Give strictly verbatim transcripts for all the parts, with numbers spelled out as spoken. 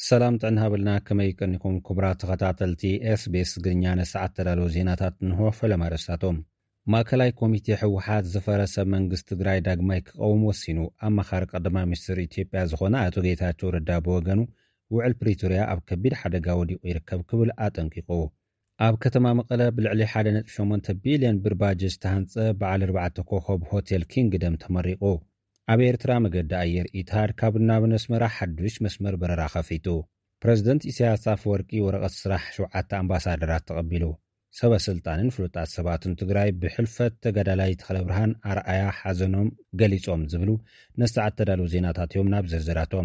ሰላም ጥዕና ሃበልና ከመይ ቀኒኩም ክቡራት ተኸታተልቲ ኤስቢኤስ ግርኛነ ሰዓት ተዳለወ ዜናታት እንሆ ፈለማ ርእስታቶም። ማእከላይ ኮሚቴ ሕወሓት ዝፈረሰ መንግስቲ ትግራይ ዳግማይ ክቀውም ወሲኑ ኣማኻሪ ቀዳማይ ሚኒስትር ኢትዮጵያ ዝኾነ ኣቶ ጌታቸው ረዳ ብወገኑ ውዕል ፕሪቶርያ ኣብ ከቢድ ሓደጋ ወዲቑ ይርከብ ክብል ኣጠንቂቑ። ኣብ ከተማ መቐለ ብልዕሊ ሓደ ነጥቢ ሸሞንተ ቢልዮን ብር ባጀት ዝተሃንጸ በዓል ኣርባዕተ ኮኸብ ሆቴል ኪንግደም ተመሪቑ። ኣብ ኤርትራ መገዲ ኣየር ኢትሃድ ካብ ናብ መስመራ ሓዱሽ መስመር በረራ ኸፊቱ። ፕረዚደንት ኢሳያስ ኣፈወርቂ ወረቐት ስራሕ ሸውዓተ ኣምባሳደራት ተቐቢሉ። ሰበስልጣንን ፍሉጣት ሰባትን ትግራይ ብሕልፈት ተጋዳላይ ተኽለ ብርሃን ኣርኣያ ሓዘኖም ገሊጾም ዝብሉ ነሰዓት ተዳለዉ ዜናታት እዮም። ናብ ዝርዝራቶም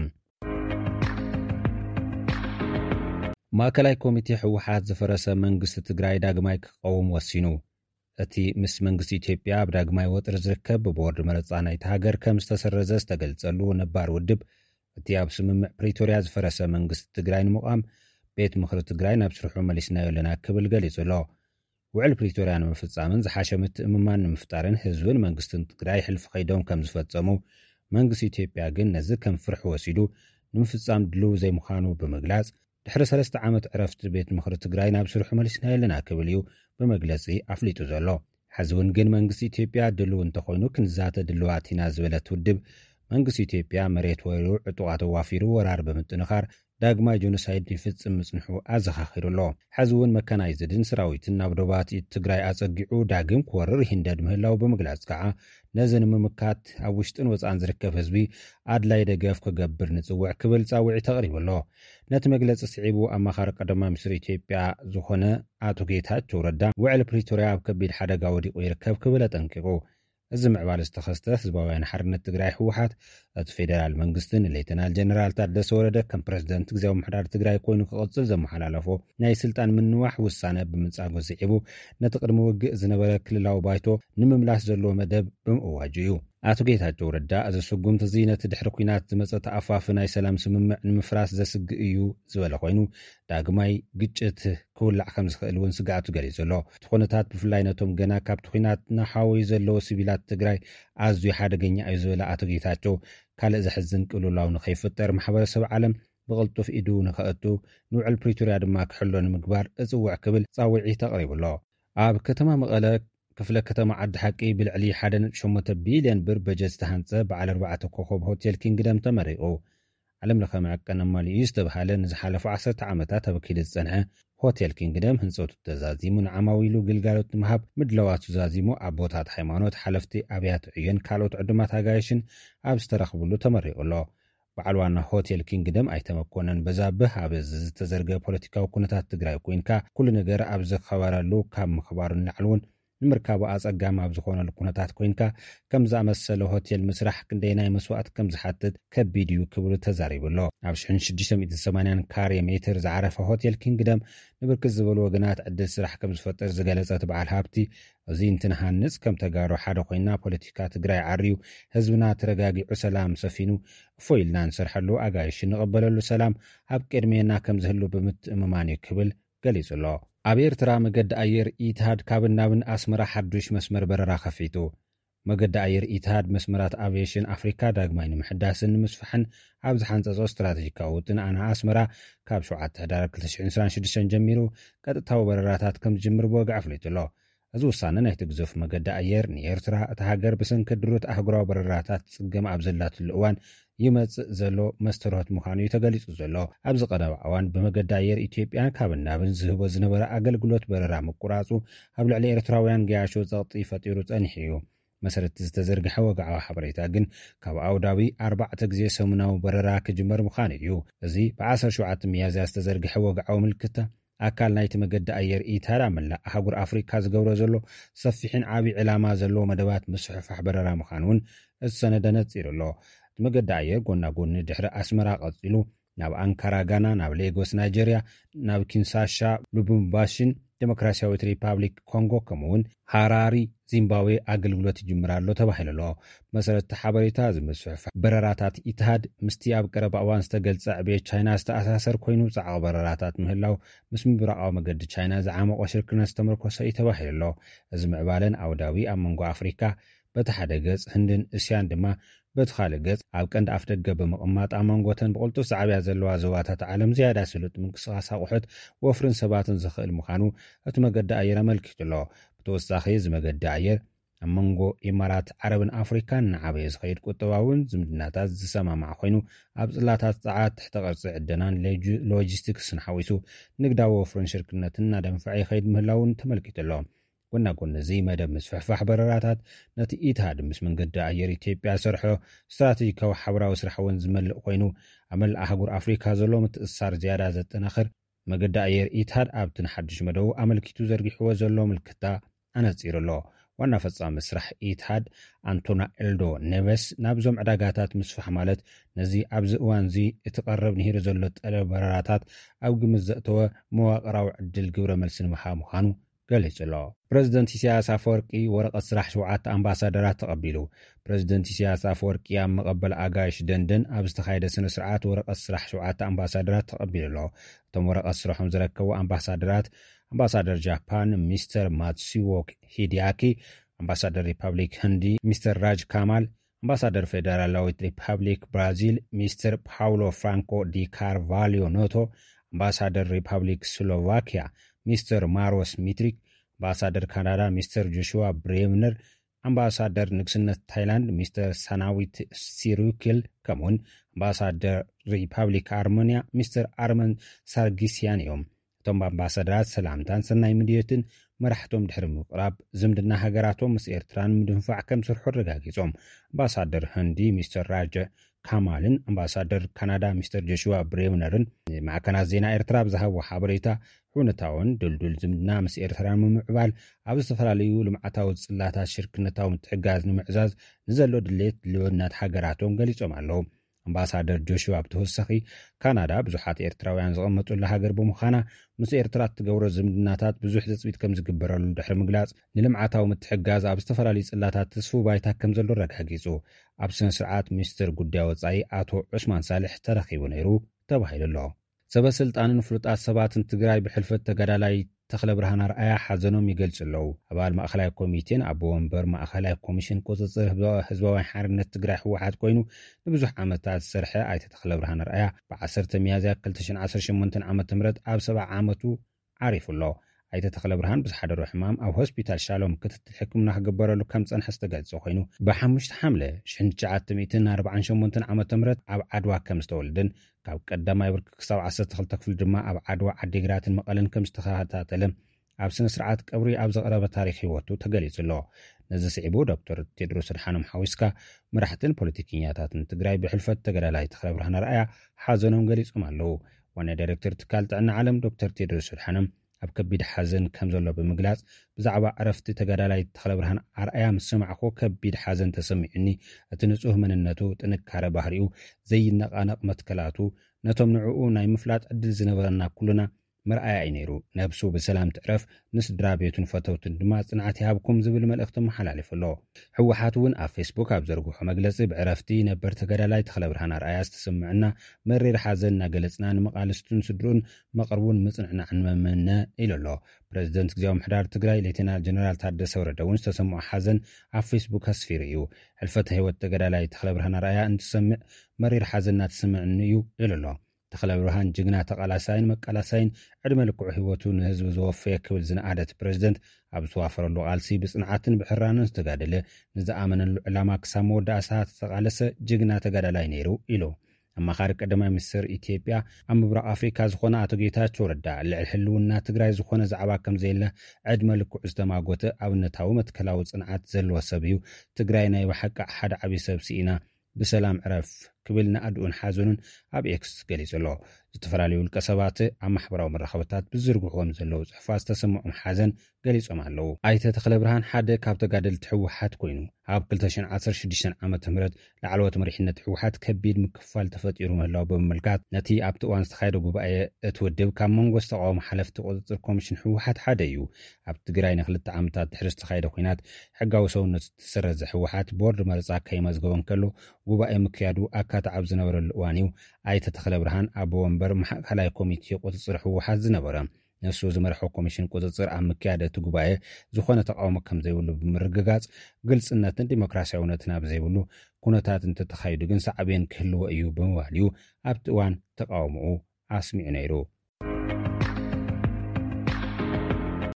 ማእከላይ ኮሚቴ ሕወሓት ዝፈረሰ መንግስቲ ትግራይ ዳግማይ ክቀውም ወሲኑ። እቲ ምስ መንግስቲ ኢትዮጵያ ኣብ ዳግማይ ወጥሪ ዝርከብ ብቦርድ መረፃ ናይቲ ሃገር ከም ዝተሰረዘ ዝተገልጸሉ ነባር ውድብ እቲ ኣብ ስምምዕ ፕሪቶርያ ዝፈረሰ መንግስቲ ትግራይ ንምቋም ቤት ምክሪ ትግራይ ናብ ስርሑ መሊስናዮ ኣለና ክብል ገሊጹ ኣሎ። ውዕል ፕሪቶርያ ንምፍጻምን ዝሓሸ ምትእምማን ንምፍጣርን ህዝብን መንግስትን ትግራይ ሕልፊ ከይዶም ከም ዝፈጸሙ መንግስቲ ኢትዮጵያ ግን ነዚ ከም ፍርሒ ወሲዱ ንምፍጻም ድልው ዘይምዃኑ ብምግላጽ ድሕሪ ሰለስተ ዓመት ዕረፍቲ ቤት ምክሪ ትግራይ ናብ ስርሑ መሊስናዮ ኣለና ክብል እዩ ብመግለጺ ኣፍሊጡ ዘሎ። ሕዚ እውን ግን መንግስቲ ኢትዮጵያ ድልው እንተኾይኑ ክንዛተ ድልዋት ኢና ዝበለት ውድብ መንግስቲ ኢትዮጵያ መሬት ወይሩ ዕጡቓት ዋፊሩ ወራር ብምጥንኻር ዳግማይ ጆኖሳይድ ይፍጽም ምጽንሑ ኣዘኻኺሩ ኣሎ። ሕዚ እውን መካናይዝድን ሰራዊትን ናብ ዶባት ትግራይ ኣጸጊዑ ዳግም ክወርር ይህንደድ ምህላው ብምግላጽ ከዓ ነዚ ንምምካት ኣብ ውሽጥን ወፃን ዝርከብ ህዝቢ ኣድላይ ደገፍ ክገብር ንጽውዕ ክብል ጻውዒ ተቕሪቡ ኣሎ። ነቲ መግለፂ ስዒቡ ኣማኻሪ ቀዳማይ ሚኒስትር ኢትዮጵያ ዝኾነ ኣቶ ጌታቸው ረዳ ውዕል ፕሪቶርያ ኣብ ከቢድ ሓደጋ ወዲቑ ይርከብ ክብል ኣጠንቂቑ። እዚ ምዕባል ዝተኸስተ ህዝባውያን ሓርነት ትግራይ ሕወሓት እቲ ፌደራል መንግስትን ሌተናል ጀነራል ታደሰ ወረደ ከም ፕረዚደንት ግዜያዊ ምሕዳር ትግራይ ኮይኑ ክቕጽል ዘመሓላለፎ ናይ ስልጣን ምንዋሕ ውሳነ ብምጻጎ ስዒቡ ነቲ ቅድሚ ውግእ ዝነበረ ክልላዊ ባይቶ ንምምላስ ዘለዎ መደብ ብምእዋጁ እዩ። ኣቶ ጌታቸው ረዳ እዚ ስጉምቲ እዚ ነቲ ድሕሪ ኩናት ዝመፀ ተኣፋፊ ናይ ሰላም ስምምዕ ንምፍራስ ዘስግእ እዩ ዝበለ ኮይኑ ዳግማይ ግጭት ክውላዕ ከም ዝኽእል እውን ስጋኣቱ ገሊጹ ኣሎ። እቲ ኩነታት ብፍላይ ነቶም ገና ካብቲ ኩናት ናሓወዩ ዘለዎ ሲቪላት ትግራይ ኣዝዩ ሓደገኛ እዩ ዝበለ ኣቶ ጌታቸው ካልእ ዘሕዝን ቅልውላው ንኸይፍጠር ማሕበረሰብ ዓለም ብቕልጡፍ ኢዱ ንኸእቱ ንውዕል ፕሪቶርያ ድማ ክሕሎ ንምግባር እጽውዕ ክብል ጻውዒ ተቕሪቡ ኣሎ። ኣብ ከተማ መቐለ ክፍለ ከተማ ዓዲ ሓቂ ብልዕሊ ሓደ ነጥቢ ሸሞንተ ቢልዮን ብር በጀት ዝተሃንጸ በዓል ኣርባዕተ ኮኸብ ሆቴል ኪንግደም ተመሪቑ። ዓለም ለኸ መዐቀን ኣማሊኡ ዝተባሃለ ንዝሓለፉ ዓሰርተ ዓመታት ኣብ ከይዲ ዝጸንሐ ሆቴል ኪንግደም ህንፀቱ ተዛዚሙ ንዓማዊሉ ግልጋሎት ንምሃብ ምድለዋቱ ዛዚሙ ኣቦታት ሃይማኖት፣ ሓለፍቲ ኣብያተ ዕዮን ካልኦት ዕዱማት ኣጋይሽን ኣብ ዝተረኽብሉ ተመሪቑ ኣሎ። በዓል ዋና ሆቴል ኪንግደም ኣይተመኮነን በዛብህ ኣብ ዝተዘርገ ፖለቲካዊ ኩነታት ትግራይ ኮይንካ ኩሉ ነገር ኣብ ዝኸበረሉ ካብ ምኽባሩን ላዕልን ንምርካቡ ኣጸጋም ኣብ ዝኾነሉ ኩነታት ኮይንካ ከም ዝኣመሰለ ሆቴል ምስራሕ ክንደይ ናይ መስዋዕት ከም ዝሓትት ከቢድ እዩ ክብሉ ተዛሪቡ ኣሎ። ኣብ ሽሕን ሽዱሽተ ሚእትን ሰማንያን ካሬ ሜትር ዝዓረፈ ሆቴል ኪንግደም ንብርክት ዝበሉ ወገናት ዕድል ስራሕ ከም ዝፈጥር ዝገለጸት በዓል ሃብቲ እዚ እንትንሃንጽ ከም ተጋሩ ሓደ ኮይና ፖለቲካ ትግራይ ዓርዩ ህዝብና ተረጋጊዑ ሰላም ሰፊኑ እፎይ ኢልና ንሰርሐሉ ኣጋይሽ ንቕበለሉ ሰላም ኣብ ቅድሜና ከም ዝህሉ ብምትእምማን እዩ ክብል ገሊጹ ኣሎ። ኣብ ኤርትራ መገዲ ኣየር ኢትሃድ ካብ ናብን ኣስመራ ሓዱሽ መስመር በረራ ኸፊቱ። መገዲ ኣየር ኢትሃድ መስመራት ኣቪዬሽን ኣፍሪካ ዳግማይ ንምሕዳስን ንምስፋሕን ኣብ ዝሓንጸጾ ስትራቴጂካዊ ውጥን ኣና ኣስመራ ካብ ሸውዓተ ሕዳር ክልተ ሽሕን ዒስራን ሽዱሽተን ጀሚሩ ቀጥታዊ በረራታት ከም ዝጅምር ብወግዕ ኣፍሊጡ ኣሎ። እዚ ውሳነ ናይቲ ግዙፍ መገዲ ኣየር ንኤርትራ እቲ ሃገር ብሰንኪ ድሩት ኣህጉራዊ በረራታት ጽገም ኣብ ዘላትሉ እዋን ይመጽእ ዘሎ መስተርት ምዃኑ እዩ ተገሊጹ ዘሎ። ኣብዚ ቀረባ እዋን ብመገዲ ኣየር ኢትዮጵያን ካብ ናብን ዝህቦ ዝነበረ ኣገልግሎት በረራ ምቁራጹ ኣብ ልዕሊ ኤርትራውያን ገያሾ ጸቕጢ ፈጢሩ ጸኒሑ እዩ። መሰረቲ ዝተዘርግሐ ወግዓዊ ሓበሬታ ግን ካብ ኣውዳዊ ኣርባዕተ ግዜ ሰሙናዊ በረራ ክጅመር ምዃኑ እዩ። እዚ ብዓሰርተ ሸውዓተ ሚያዝያ ዝተዘርግሐ ወግዓዊ ምልክታ ኣካል ናይቲ መገዲ ኣየር ኢትሃድ ኣብ መላእ ኣህጉር ኣፍሪካ ዝገብሮ ዘሎ ሰፊሕን ዓብዪ ዕላማ ዘለዎ መደባት ምስሕፋሕ በረራ ምዃኑ እውን እዚ ሰነደ ነጺሩ ኣሎ። እቲ መገዲ ኣየር ጎና ጎኒ ድሕሪ ኣስመራ ቐጺሉ ናብ ኣንካራ ጋና፣ ናብ ሌጎስ ናይጀርያ፣ ናብ ኪንሳሻ ሉቡምባሽን ዴሞክራሲያዊት ሪፓብሊክ ኮንጎ ከምኡውን ሃራሪ ዚምባብዌ ኣገልግሎት ይጅምር ኣሎ ተባሂሉ ኣሎ። መሰረቲ ሓበሬታ ዝምስሕፋሕ በረራታት ኢትሃድ ምስቲ ኣብ ቀረባ እዋን ዝተገልጸ ዕብየት ቻይና ዝተኣሳሰር ኮይኑ ጻዕቕ በረራታት ምህላው ምስ ምብራቓዊ መገዲ ቻይና ዝዓመቆ ሽርክነት ዝተመርኮሰ እዩ ተባሂሉ ኣሎ። እዚ ምዕባለን ኣውዳዊ ኣብ መንጎ ኣፍሪካ በቲ ሓደ ገጽ ህንድን እስያን ድማ በትኻልእ ገጽ ኣብ ቀንዲ ኣፍ ደገ ብምቕማጥ ኣብ መንጎተን ብቕልጡፍ ዛዕብያ ዘለዋ ዞባታት ዓለም ዝያዳ ስሉጥ ምንቅስቓስ ኣቑሑት ወፍርን ሰባትን ዝኽእል ምዃኑ እቲ መገዲ ኣየር ኣመልኪቱ ኣሎ። ብተወሳኺ እዚ መገዲ ኣየር ኣብ መንጎ ኢማራት ዓረብን ኣፍሪካን ንዓበየ ዝኸይድ ቁጠባውን ዝምድናታት ዝሰማማዕ ኮይኑ ኣብ ጽላታት ጸዓት ትሕተ ቐርፂ ዕደናን ሎጂስቲክስን ሓዊሱ ንግዳዊ ወፍርን ሽርክነትን እናደንፈዐ ይኸይድ ምህላውን ተመልኪቱ ኣሎ። ጎና ጎኒ እዚ መደብ ምስፍሕፋሕ በረራታት ነቲ ኢትሃድ ምስ መንገዲ ኣየር ኢትዮጵያ ሰርሖ ስትራቴጂካዊ ሓበራዊ ስራሕ እውን ዝመልእ ኮይኑ ኣብ መላእ ኣህጉር ኣፍሪካ ዘሎ ምትእስሳር ዝያዳ ዘጠናኽር መገዲ ኣየር ኢትሃድ ኣብቲ ንሓድሽ መደቡ ኣመልኪቱ ዘርጊሕዎ ዘሎ ምልክታ ኣነፂሩ ኣሎ። ዋና ፈጻሚ ስራሕ ኢትሃድ ኣንቶና ኤልዶ ኔቨስ ናብዞም ዕዳጋታት ምስፋሕ ማለት ነዚ ኣብዚ እዋን እዚ እቲ ቀረብ ንሂሩ ዘሎ ጠለብ በረራታት ኣብ ግምት ዘእተወ መዋቕራዊ ዕድል ግብረ መልሲ ንምሃብ ምዃኑ ገሊጹ ኣሎ። ፕረዚደንት ኢሳያስ ኣፈወርቂ ወረቐት ስራሕ ሸውዓተ ኣምባሳደራት ተቐቢሉ። ፕረዚደንት ኢሳያስ ኣፈወርቂ ኣብ መቐበል ኣጋይሽ ደንደን ኣብ ዝተኻየደ ስነ ስርዓት ወረቐት ስራሕ ሸውዓተ ኣምባሳደራት ተቐቢሉ ኣሎ። እቶም ወረቐት ስራሖም ዝረከቡ ኣምባሳደራት ኣምባሳደር ጃፓን ሚስተር ማትሱዎ ሂዲያኪ፣ ኣምባሳደር ሪፐብሊክ ህንዲ ሚስተር ራጅ ካማል፣ ኣምባሳደር ፌደራላዊት ሪፐብሊክ ብራዚል ሚስተር ፓውሎ ፍራንኮ ዲ ካርቫሊዮ ኖቶ፣ ኣምባሳደር ሪፐብሊክ ስሎቫኪያ ሚስተር ማሮስ ሚትሪክ፣ ኣምባሳደር ካናዳ ሚስተር ጆሹዋ ብሬምነር፣ ኣምባሳደር ንግስነት ታይላንድ ሚስተር ሳናዊት ሲሩኪል፣ ከምኡውን ኣምባሳደር ሪፐብሊክ ኣርሜንያ ሚስተር ኣርመን ሳርጊስያን እዮም። እቶም ኣምባሳደራት ሰላምታን ሰናይ ምድየትን መራሕቶም ድሕሪ ምቕራብ ዝምድና ሃገራቶም ምስ ኤርትራን ምድንፋዕ ከም ስርሑ ረጋጊጾም። ኣምባሳደር ህንዲ ሚስተር ራጀ ካማልን ኣምባሳደር ካናዳ ሚስተር ጆሹዋ ብሬምነርን ማዕከናት ዜና ኤርትራ ብዝሃብዎ ሓበሬታ ሁነታውን ድልዱል ዝምድና ምስ ኤርትራን ምምዕባል ኣብ ዝተፈላለዩ ልምዓታዊ ጽላታት ሽርክነታዊ ምትሕግጋዝ ንምዕዛዝ ንዘሎ ድሌት ልውናት ሃገራቶም ገሊጾም ኣለዉ። ኣምባሳደር ጆሹዋ ብተወሳኺ ካናዳ ብዙሓት ኤርትራውያን ዝቐመጡላ ሃገር ብምዃና ምስ ኤርትራ እትገብሮ ዝምድናታት ብዙሕ ዘፅቢት ከም ዝግበረሉ ድሕሪ ምግላጽ ንልምዓታዊ ምትሕግጋዝ ኣብ ዝተፈላለዩ ጽላታት ተስፉ ባይታ ከም ዘሎ ረጋጊጹ። ኣብ ስነ ስርዓት ሚኒስትር ጉዳይ ወጻኢ ኣቶ ዑስማን ሳልሕ ተረኺቡ ነይሩ ተባሂሉ ኣሎ። ሰበስልጣንን ፍሉጣት ሰባትን ትግራይ ብሕልፈት ተጋዳላይ ተኽለ ብርሃን ኣርኣያ ሓዘኖም ይገልጹ ኣለዉ። ኣባል ማእኸላይ ኮሚቴን ኣቦ ወንበር ማእኸላይ ኮሚሽን ቁፅፅር ህዝባዊ ሓርነት ትግራይ ሕወሓት ኮይኑ ንብዙሕ ዓመታት ዝሰርሐ ኣይተ ተኽለ ብርሃን ኣርኣያ ብዓሰርተ ሚያዝያ ክልተ ሽሕን ዓሰርተ ሸሞንተ ዓመተ ምህረት ኣብ ሰብዓ ዓመቱ ዓሪፉ ኣሎ። ኣይተ ተኽለ ብርሃን ብዝሓደሮ ሕማም ኣብ ሆስፒታል ሻሎም ክትትል ሕክምና ክግበረሉ ከም ፀንሐ ዝተገልጸ ኮይኑ ብሓሙሽተ ሓምለ ሽሕን ትሽዓተ ኣርባዓን ሸሞንተ ዓመተ ምህረት ኣብ ዓድዋ ከም ዝተወልደን ካብ ቀዳማይ ብርኪ ክሳብ ዓሰርተ ክልተ ክፍሊ ድማ ኣብ ዓድዋ ዓዲግራትን መቐለን ከም ዝተኸታተለ ኣብ ስነ ስርዓት ቀብሪ ኣብ ዘቐረበ ታሪክ ህይወቱ ተገሊጹ ኣሎ። ነዚ ስዒቡ ዶክተር ቴድሮስ ኣድሓኖም ሓዊስካ መራሕትን ፖለቲከኛታትን ትግራይ ብሕልፈት ተጋዳላይ ተኽለ ብርሃን ኣርኣያ ሓዘኖም ገሊጾም ኣለዉ። ዋና ዳይሬክተር ትካል ጥዕና ዓለም ዶክተር ቴድሮስ ኣድሓኖም ኣብ ከቢድ ሓዘን ከም ዘሎ ብምግላጽ ብዛዕባ ዕረፍቲ ተጋዳላይ ተኽለ ብርሃን ኣርኣያ ምስ ሰማዕኮ ከቢድ ሓዘን ተሰሚዑኒ፣ እቲ ንጹህ መንነቱ ጥንካረ ባህሪኡ ዘይነቓነቕ መትከላቱ ነቶም ንዕኡ ናይ ምፍላጥ ዕድል ዝነበረና ኩሉና መርኣያ እዩ ነይሩ። ነብሱ ብሰላም ትዕረፍ፣ ንስድራ ቤቱን ፈተውትን ድማ ጽንዓት ይሃብኩም ዝብል መልእኽቲ መሓላሊፉ ኣሎ። ሕወሓት እውን ኣብ ፌስቡክ ኣብ ዘርግሖ መግለጺ ብዕረፍቲ ነበር ተጋዳላይ ተኽለ ብርሃን ኣርኣያ ዝተሰምዐና መሪር ሓዘን እናገለጽና ንመቓልስቱን ስድሩን መቕርቡን ምጽንዕናዕን መመነ ኢሉ ኣሎ። ፕረዚደንት ግዜያዊ ምሕዳር ትግራይ ሌተናል ጀነራል ታደሰ ወረደ እውን ዝተሰምዖ ሓዘን ኣብ ፌስቡክ ኣስፊሩ እዩ። ሕልፈተ ህይወት ተጋዳላይ ተኽለ ብርሃን ኣርኣያ እንትሰምዕ መሪር ሓዘን እናተሰምዐኒ እዩ ኢሉ ኣሎ። ተኽለ ብርሃን ጅግና ተቓላሳይን መቃላሳይን ዕድመ ልክዑ ህይወቱ ንህዝቢ ዝወፈየ ክብል ዝነኣደት ፕረዚደንት ኣብ ዝተዋፈረሉ ቃልሲ ብጽንዓትን ብሕራንን ዝተጋደለ ንዝኣመነሉ ዕላማ ክሳብ መወዳእታ ሰዓት ዝተቓለሰ ጅግና ተጋዳላይ ነይሩ ኢሉ። ኣማኻሪ ቀዳማይ ሚኒስትር ኢትዮጵያ ኣብ ምብራቕ ኣፍሪካ ዝኾነ ኣቶ ጌታቸው ረዳ ልዕሊ ህልውና ትግራይ ዝኾነ ዛዕባ ከም ዘየለ ዕድመ ልክዑ ዝተማጎተ ኣብነታዊ መትከላዊ ጽንዓት ዘለዎ ሰብ እዩ። ትግራይ ናይ ብሓቂ ሓደ ዓብዪ ሰብ ሲኢና ብሰላም ዕረፍ ክብል ንኣድኡን ሓዘኑን ኣብ ኤክስ ገሊጹ ኣሎ። ዝተፈላለዩ ውልቀ ሰባት ኣብ ማሕበራዊ መራኸብታት ብዝርግሕዎም ዘለዉ ጽሑፋት ዝተሰምዖም ሓዘን ገሊጾም ኣለዉ። ኣይተ ተኽለ ብርሃን ሓደ ካብ ተጋደልቲ ሕወሓት ኮይኑ ኣብ ክልተ ሽሕን ዓሰርተ ሽዱሽተ ዓመተ ምህረት ላዕለዎት መሪሕነት ሕወሓት ከቢድ ምክፍፋል ተፈጢሩ ምህላው ብምምልካት ነቲ ኣብቲ እዋን ዝተኻየደ ጉባኤ እቲ ውድብ ካብ መንጎ ዝተቃወሙ ሓለፍቲ ቁፅፅር ኮሚሽን ሕወሓት ሓደ እዩ። ኣብ ትግራይ ንክልተ ዓመታት ድሕሪ ዝተኻየደ ኩናት ሕጋዊ ሰውነት ዝተሰረዘ ሕወሓት ቦርድ መረፃ ከይመዝገቦን ከሎ ጉባኤ ምክያዱ ኣካታ ኣብ ዝነበረሉ እዋን እዩ ኣይተ ተኽለ ብርሃን ኣቦ ወንበር ማእከላይ ኮሚቴ ቁፅፅር ሕወሓት ዝነበረ። ንሱ ዝመርሖ ኮሚሽን ቁፅፅር ኣብ ምክያደቲ ጉባኤ ዝኾነ ተቃውሞ ከም ዘይብሉ ብምርግጋጽ ግልጽነትን ዲሞክራሲያውነትን ኣብ ዘይብሉ ኩነታት እንተተኻይዱ ግን ሳዕብን ክህልዎ እዩ ብምባል እዩ ኣብቲ እዋን ተቃውምኡ ኣስሚዑ ነይሩ።